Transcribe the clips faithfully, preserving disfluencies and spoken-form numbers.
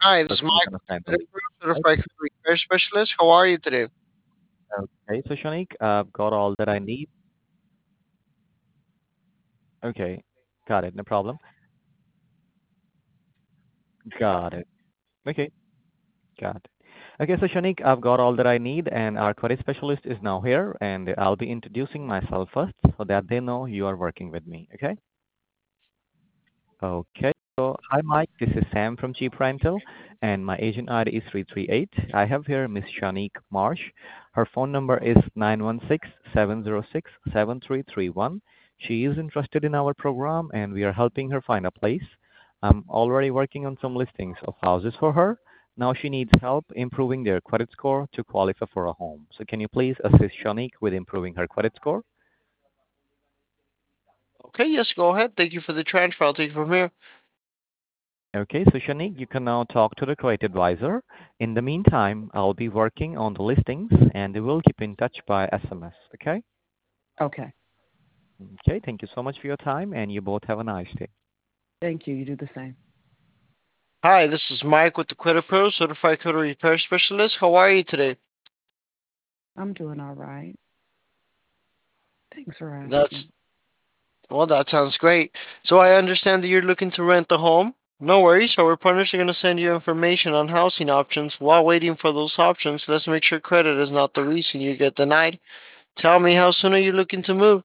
Hi, this is Personal Mike, kind of handle. Right? certified customer care specialist. How are you today? Okay, so Shanik, I've got all that I need. Okay, got it, no problem. Got it. Okay, got it. Okay, so Shanik, I've got all that I need, and our query specialist is now here, and I'll be introducing myself first so that they know you are working with me. Okay? Okay. So, hi, Mike. This is Sam from Cheap Rental, and my agent I D is three three eight. I have here Miss Shanik Marsh. Her phone number is nine one six, seven zero six, seven three three one. She is interested in our program, and we are helping her find a place. I'm already working on some listings of houses for her. Now she needs help improving their credit score to qualify for a home. So, can you please assist Shanik with improving her credit score? Okay, yes, go ahead. Thank you for the transfer. I'll take it from here. Okay, so Shanik, you can now talk to the credit advisor. In the meantime, I'll be working on the listings and we will keep in touch by S M S. Okay? Okay. Okay, thank you so much for your time and you both have a nice day. Thank you. You do the same. Hi, this is Mike with the Credit Pro, certified credit repair specialist. How are you today? I'm doing all right. Thanks for That's asking. well, that sounds great. So I understand that you're looking to rent a home. No worries. Our partners are going to send you information on housing options. While waiting for those options, let's make sure credit is not the reason you get denied. Tell me, how soon are you looking to move?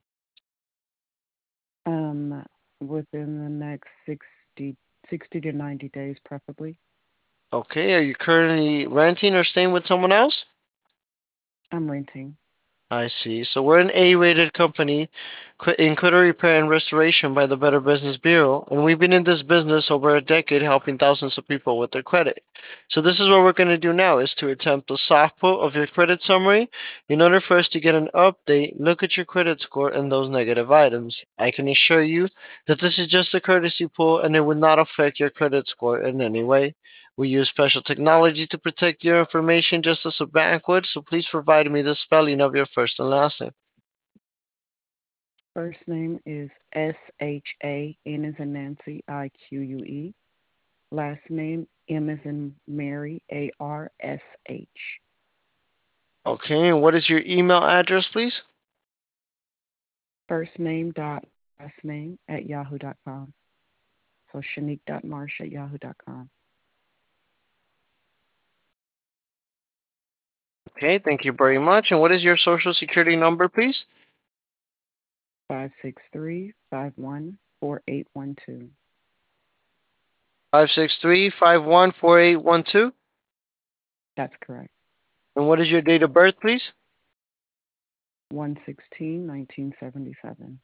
Um, Within the next sixty, sixty to ninety days, preferably. Okay, are you currently renting or staying with someone else? I'm renting. I see. So we're an A-rated company qu- in credit repair and restoration by the Better Business Bureau, and we've been in this business over a decade, helping thousands of people with their credit. So this is what we're going to do now: is to attempt a soft pull of your credit summary. In order for us to get an update, look at your credit score and those negative items. I can assure you that this is just a courtesy pull, and it would not affect your credit score in any way. We use special technology to protect your information just as a bank would, so please provide me the spelling of your first and last name. First name is S H A N as in Nancy I Q U E. Last name M as in Mary A R S H. Okay, and what is your email address, please? First name dot last name at yahoo dot com. So Shanique dot Marsh at yahoo dot com. Okay, thank you very much. And what is your social security number, please? Five six three five one four eight one two. Five six three five one four eight one two. That's correct. And what is your date of birth, please? One sixteen nineteen seventy seven.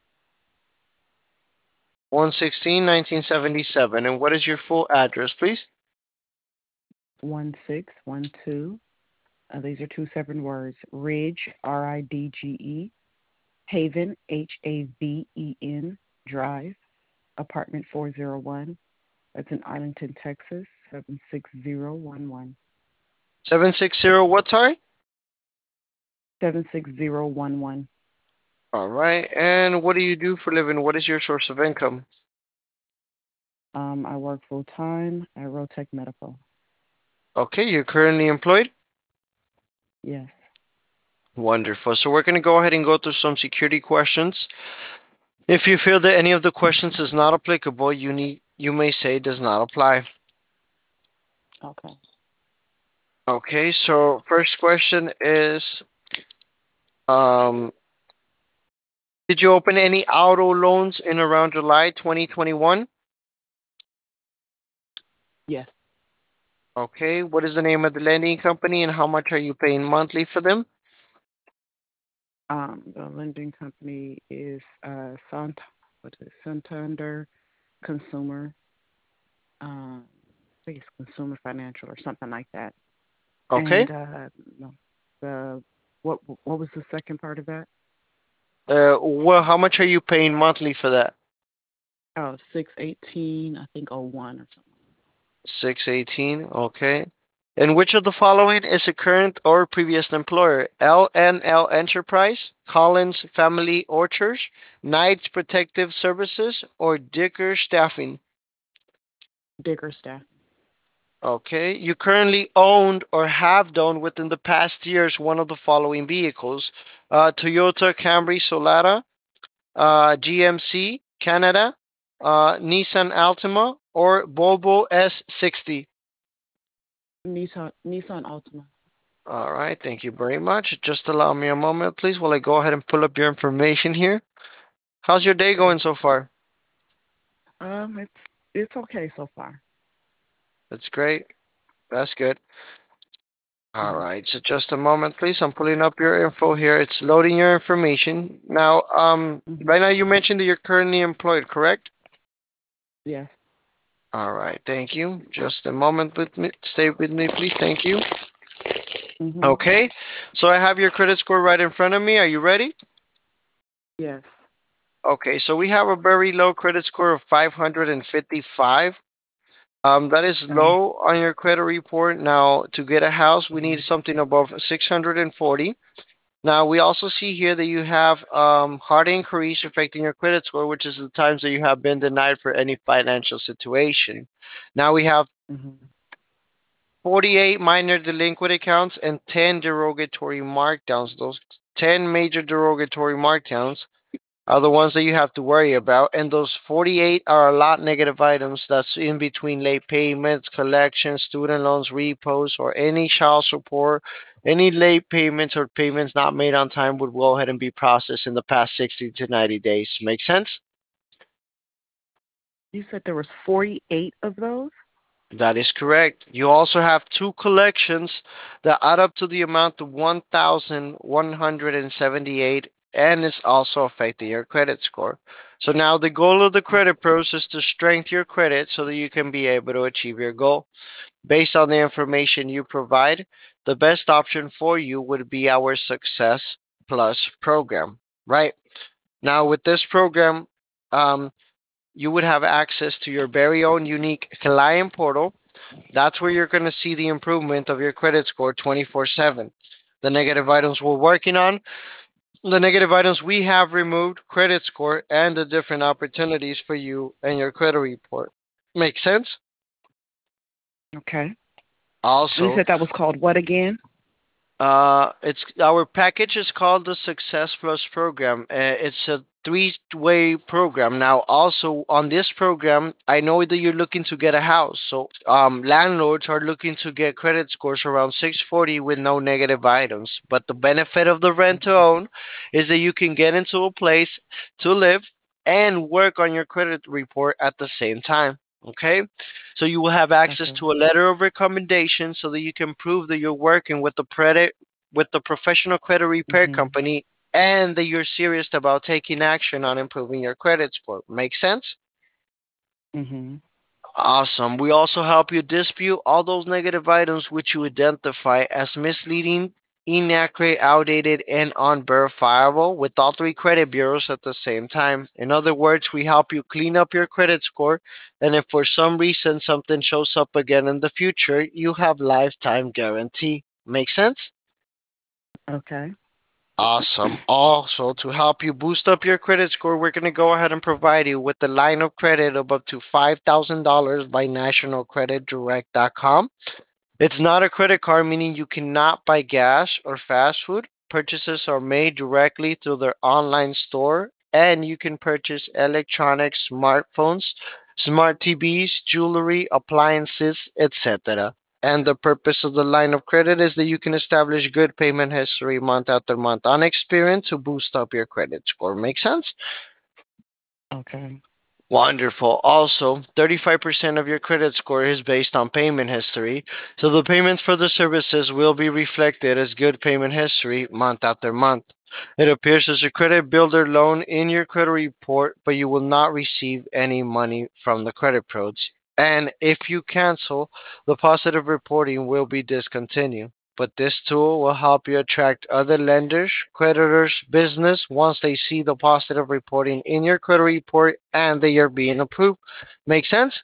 one sixteen nineteen seventy-seven. And what is your full address, please? One six one two. Uh, these are two separate words. Ridge, R I D G E, Haven, H A V E N, Drive, apartment four oh one. That's in Arlington, Texas, seven six zero one one. seven six zero what, sorry? seven six zero one one. All right. And what do you do for a living? What is your source of income? Um, I work full time at Rotech Medical. Okay, you're currently employed? Yes. Wonderful. So we're going to go ahead and go through some security questions. If you feel that any of the questions is not applicable, you need you may say does not apply. Okay. Okay, so first question is um did you open any auto loans in around July twenty twenty-one? Yes. Okay, what is the name of the lending company and how much are you paying monthly for them? Um, the lending company is uh, Sant- what is it? Santander Consumer. Um, I think it's Consumer Financial or something like that. Okay. And uh, no, the what what was the second part of that? Uh well, how much are you paying monthly for that? Oh, six eighteen, I think oh one or something. six eighteen, okay. And which of the following is a current or previous employer? L N L Enterprise, Collins Family Orchards, Knights Protective Services, or Dicker Staffing? Digger staff. Okay. You currently owned or have done within the past years one of the following vehicles: uh, Toyota Camry Solara, uh, G M C Canada, uh, Nissan Altima, or Volvo S sixty. Nissan Nissan Altima. All right. Thank you very much. Just allow me a moment, please, while I go ahead and pull up your information here. How's your day Okay. going so far? Um, it's it's okay so far. That's great. That's good. All Mhm. right. So just a moment, please. I'm pulling up your info here. It's loading your information. Now, um, Mhm. right now you mentioned that you're currently employed, correct? Yes. All right. Thank you. Just a moment with me. Stay with me, please. Thank you. Mhm. Okay. So I have your credit score right in front of me. Are you ready? Yes. Okay. So we have a very low credit score of five hundred fifty-five. Um, that is Oh. low on your credit report. Now, to get a house, we need Mhm. something above six hundred forty. Now, we also see here that you have um, hard inquiries affecting your credit score, which is the times that you have been denied for any financial situation. Now, we have Mhm. forty-eight minor delinquent accounts and ten derogatory markdowns. Those ten major derogatory markdowns are the ones that you have to worry about. And those forty-eight are a lot negative items that's in between late payments, collections, student loans, repos, or any child support. Any late payments or payments not made on time would go ahead and be processed in the past sixty to ninety days. Make sense? You said there was forty-eight of those? That is correct. You also have two collections that add up to the amount of one thousand one hundred seventy-eight and is also affecting your credit score. So now the goal of the credit process is to strengthen your credit so that you can be able to achieve your goal. Based on the information you provide, the best option for you would be our Success Plus program, right? Now with this program, um, you would have access to your very own unique client portal. That's where you're going to see the improvement of your credit score twenty-four seven. The negative items we're working on, the negative items we have removed, credit score, and the different opportunities for you and your credit report. Make sense? Okay. And you Also, said that was called what again? Uh, it's our package is called the Success Plus program. Uh, it's a three-way program. Now, also on this program, I know that you're looking to get a house. So, um, landlords are looking to get credit scores around six forty with no negative items. But the benefit of the rent to Mhm. own is that you can get into a place to live and work on your credit report at the same time. Okay, so you will have access Okay. to a letter of recommendation so that you can prove that you're working with the credit with the professional credit repair Mhm. company and that you're serious about taking action on improving your credit score. Make sense? Mhm. Awesome. We also help you dispute all those negative items which you identify as misleading, inaccurate, outdated, and unverifiable with all three credit bureaus at the same time. In other words, we help you clean up your credit score, and if for some reason something shows up again in the future, you have lifetime guarantee. Make sense? Okay. Awesome. Also, to help you boost up your credit score, we're going to go ahead and provide you with a line of credit of up to five thousand dollars by national credit direct dot com. It's not a credit card, meaning you cannot buy gas or fast food. Purchases are made directly through their online store, and you can purchase electronics, smartphones, smart T Vs, jewelry, appliances, et cetera. And the purpose of the line of credit is that you can establish good payment history month after month on experience to boost up your credit score. Make sense? Okay. Wonderful. Also, thirty-five percent of your credit score is based on payment history, so the payments for the services will be reflected as good payment history month after month. It appears as a credit builder loan in your credit report, but you will not receive any money from the credit pros. And if you cancel, the positive reporting will be discontinued. But this tool will help you attract other lenders, creditors, business once they see the positive reporting in your credit report and that you're being approved. Make sense?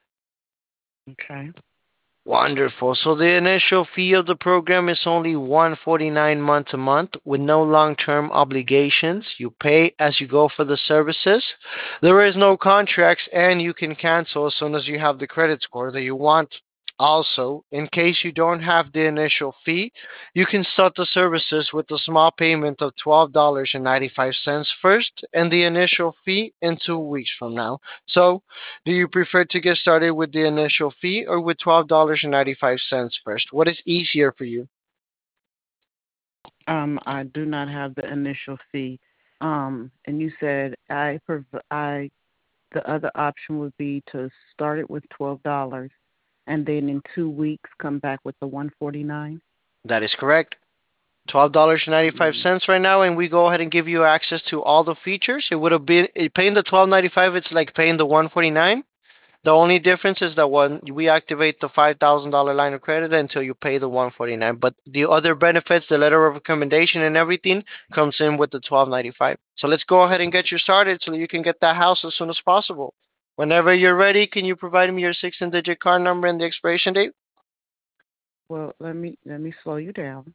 Okay. Wonderful. So the initial fee of the program is only one hundred forty-nine month to month with no long-term obligations. You pay as you go for the services. There is no contracts and you can cancel as soon as you have the credit score that you want. Also, in case you don't have the initial fee, you can start the services with a small payment of twelve dollars and ninety-five cents first and the initial fee in two weeks from now. So, do you prefer to get started with the initial fee or with twelve dollars and ninety-five cents first? What is easier for you? Um, I do not have the initial fee. Um, and you said I prov- I the other option would be to start it with twelve dollars, and then in two weeks come back with the one forty nine. That is correct. twelve dollars and ninety-five Mm. cents right now, and we go ahead and give you access to all the features. It would have been paying the twelve ninety-five, it's like paying the one forty-nine. The only difference is that when we activate the five thousand dollars line of credit until you pay the one forty-nine, but the other benefits, the letter of recommendation and everything comes in with the twelve ninety-five. So let's go ahead and get you started so that you can get that house as soon as possible. Whenever you're ready, can you provide me your sixteen digit card number and the expiration date? Well, let me let me slow you down.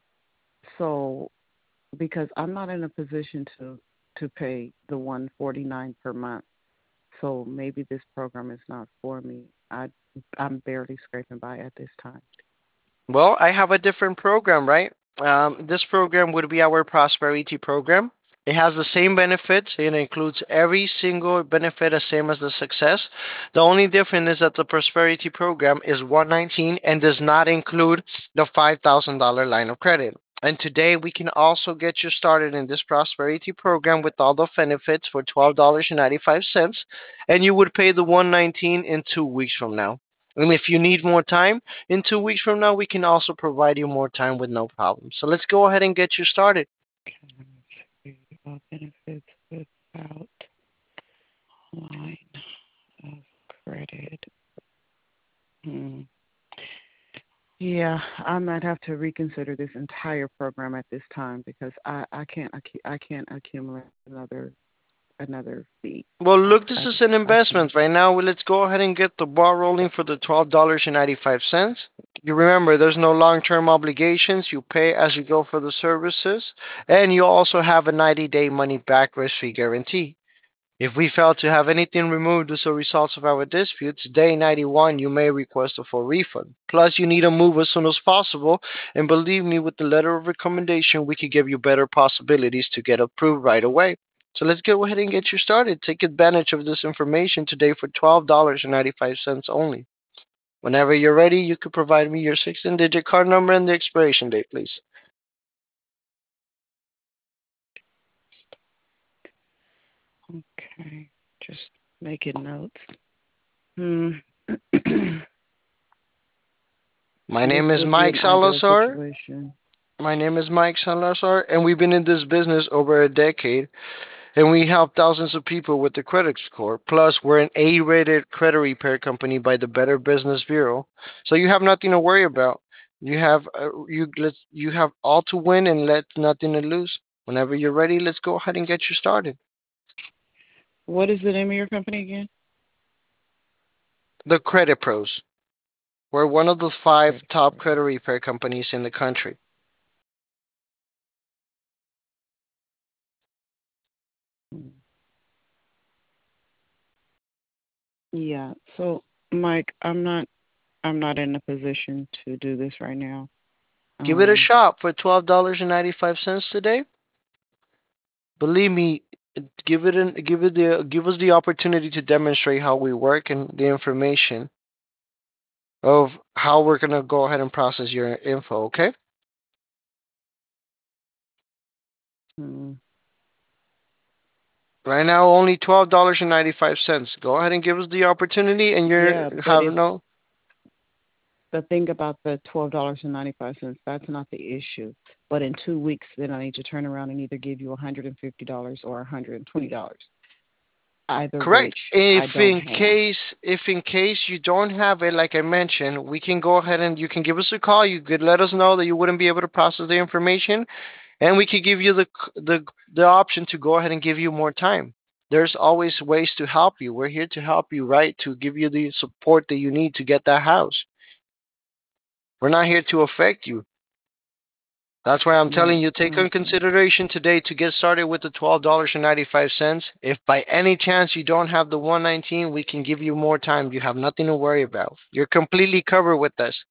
So, because I'm not in a position to to pay the one forty-nine per month, so maybe this program is not for me. I I'm barely scraping by at this time. Well, I have a different program, right? Um, this program would be our prosperity program. It has the same benefits. It includes every single benefit the same as the success. The only difference is that the prosperity program is one nineteen and does not include the five thousand dollars line of credit. And today we can also get you started in this prosperity program with all the benefits for twelve dollars and ninety-five cents, and you would pay the one nineteen in two weeks from now. And if you need more time, in two weeks from now, we can also provide you more time with no problem. So let's go ahead and get you started. Okay, all benefits without line of credit. Hmm. Yeah, I might have to reconsider this entire program at this time because I, I can't I can't accumulate another another fee. Well, I, look, this I is just an I can't. investment right now. Well, let's go ahead and get the ball rolling for the twelve dollars and ninety-five cents. You remember, there's no long term obligations. You pay as you go for the services, and you also have a ninety day money back risk free guarantee. If we fail to have anything removed as a result of our disputes, day ninety-one you may request a full refund. Plus, you need to move as soon as possible, and believe me, with the letter of recommendation, we could give you better possibilities to get approved right away. So let's go ahead and get you started. Take advantage of this information today for twelve dollars and ninety-five cents only. Whenever you're ready, you could provide me your sixteen digit card number and the expiration date, please. Okay, just making notes. Hmm. My This name is would be Mike an ideal Salazar. situation. My name is Mike Salazar, and we've been in this business over a decade, and we help thousands of people with their credit score. Plus, we're an A-rated credit repair company by the Better Business Bureau, so you have nothing to worry about. You have uh, you let you have all to win and let nothing to lose. Whenever you're ready, let's go ahead and get you started. What is the name of your company again? The Credit Pros. We're one of the five Credit top Pros. credit repair companies in the country. Hmm. Yeah. So, Mike, I'm not I'm not in a position to do this right now. Give it a Um. shot for twelve dollars and ninety-five cents today. Believe me, give it an, give it the give us the opportunity to demonstrate how we work and the information of how we're gonna go ahead and process your info. Okay. Hmm. Right now, only twelve dollars and ninety-five cents. Go ahead and give us the opportunity, and Yeah, you're but having it's no. the thing about the twelve dollars and ninety five cents. That's not the issue. But in two weeks, then I need to turn around and either give you a hundred and fifty dollars or a hundred and twenty dollars. Either Correct. which I If don't in have. case if in case you don't have it, like I mentioned, we can go ahead and you can give us a call. You could let us know that you wouldn't be able to process the information, and we could give you the the the option to go ahead and give you more time. There's always ways to help you. We're here to help you, right? To give you the support that you need to get that house. We're not here to affect you. That's why I'm telling Right. you, take in Okay. consideration today to get started with the twelve dollars and ninety-five cents. If by any chance you don't have the one nineteen, we can give you more time. You have nothing to worry about. You're completely covered with us.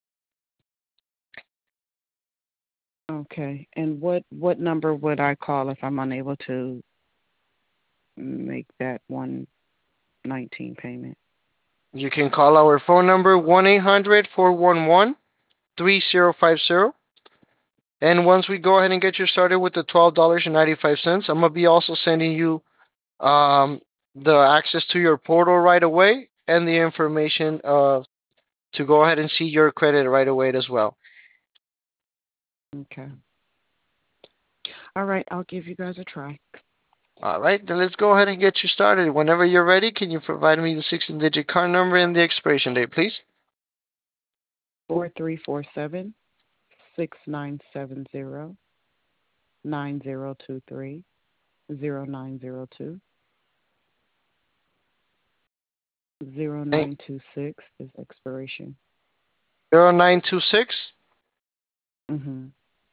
Okay. And what what number would I call if I'm unable to make that one nineteen payment? You can call our phone number one eight hundred four one one three zero five zero. And once we go ahead and get you started with the twelve dollars and ninety-five cents, I'm going to be also sending you um, the access to your portal right away and the information uh, to go ahead and see your credit right away as well. Okay. All right. I'll give you guys a try. All right, then let's go ahead and get you started. Whenever you're ready, can you provide me the sixteen digit card number and the expiration date, please? Four three four seven six nine seven zero nine zero two three zero nine zero two zero nine two six is expiration. zero nine two six. Mm-hmm.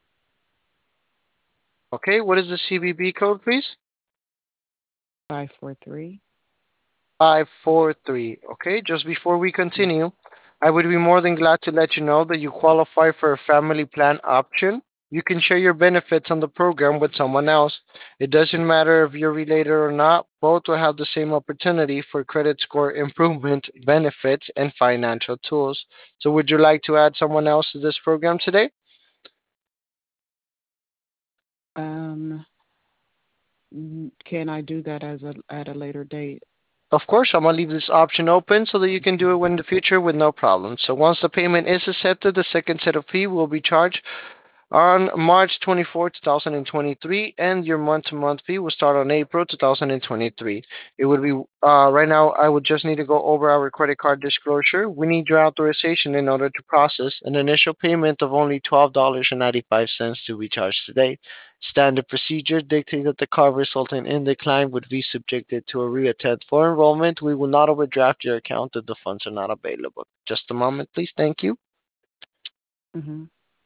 Okay, what is the C V V code, please? Five four three. five four three. Okay, just before we continue, I would be more than glad to let you know that you qualify for a family plan option. You can share your benefits on the program with someone else. It doesn't matter if you're related or not, both will have the same opportunity for credit score improvement, benefits, and financial tools. So, would you like to add someone else to this program today? Um, n- can I do that as a at a later date? Of course, I'm gonna leave this option open so that you can do it in the future with no problem. So once the payment is accepted, the second set of fee will be charged on March twenty-fourth, two thousand twenty-three, and your month-to-month fee will start on April two thousand twenty-three. It would be uh, right now. I would just need to go over our credit card disclosure. We need your authorization in order to process an initial payment of only twelve dollars and ninety-five cents to be charged today. Standard procedure dictates that the card resulting in decline would be subjected to a reattempt for enrollment. We will not overdraft your account if the funds are not available. Just a moment, please. Thank you. Mm-hmm.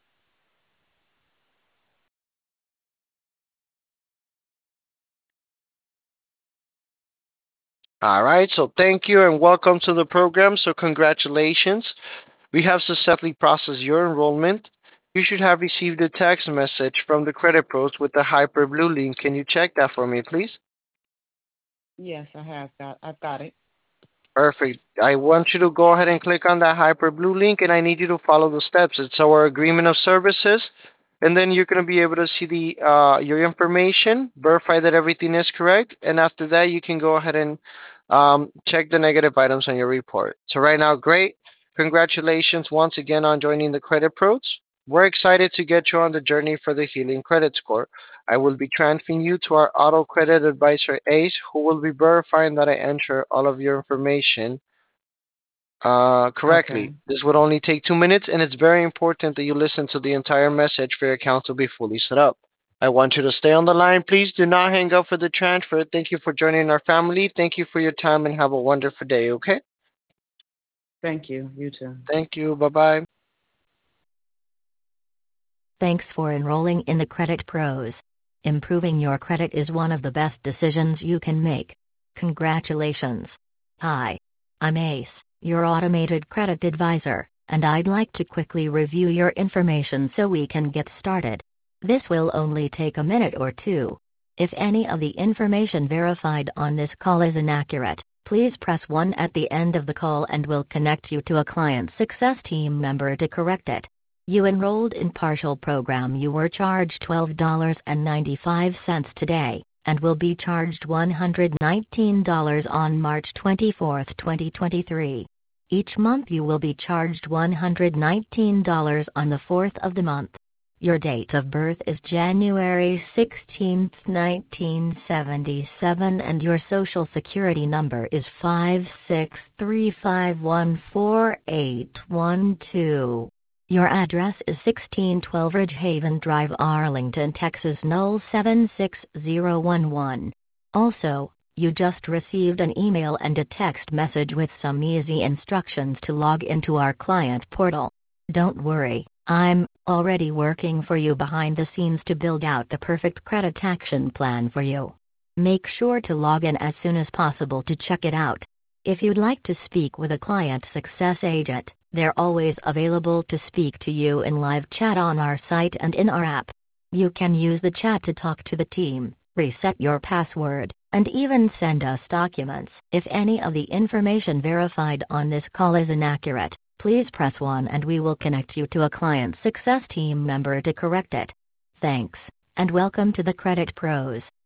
All right, so thank you and welcome to the program. So, congratulations. We have successfully processed your enrollment. You should have received a text message from the credit pros with the Hyper Blue link. Can you check that for me, please? Yes, I have got. I've got it. Perfect. I want you to go ahead and click on that Hyper Blue link, and I need you to follow the steps. It's our agreement of services, and then you're going to be able to see the uh, your information, verify that everything is correct, and after that, you can go ahead and um, check the negative items on your report. So right now, great. Congratulations once again on joining the Credit Pros. We're excited to get you on the journey for the Healing Credit Score. I will be transferring you to our auto credit advisor Ace, who will be verifying that I enter all of your information uh, Okay. correctly. This would only take two minutes, and it's very important that you listen to the entire message for your account to be fully set up. I want you to stay on the line. Please do not hang up for the transfer. Thank you for joining our family. Thank you for your time, and have a wonderful day, okay? Thank you. You too. Thank you. Bye bye. Thanks for enrolling in the Credit Pros. Improving your credit is one of the best decisions you can make. Congratulations. Hi. I'm Ace, your automated credit advisor, and I'd like to quickly review your information so we can get started. This will only take a minute or two. If any of the information verified on this call is inaccurate, please press one at the end of the call and we'll connect you to a client success team member to correct it. You enrolled in partial program. You were charged twelve dollars and ninety-five cents today, and will be charged one hundred nineteen dollars on March twenty-fourth, twenty twenty-three. Each month you will be charged one hundred nineteen dollars on the fourth of the month. Your date of birth is January sixteenth, nineteen seventy-seven, and your social security number is five six three five one four eight one two. Your address is sixteen twelve Ridgehaven Drive, Arlington, Texas zero seven six zero one one. Also, you just received an email and a text message with some easy instructions to log into our client portal. Don't worry, I'm already working for you behind the scenes to build out the perfect credit action plan for you. Make sure to log in as soon as possible to check it out. If you'd like to speak with a client success agent, they're always available to speak to you in live chat on our site and in our app. You can use the chat to talk to the team, reset your password, and even send us documents. If any of the information verified on this call is inaccurate, please press one and we will connect you to a client success team member to correct it. Thanks, and welcome to the Credit Pros.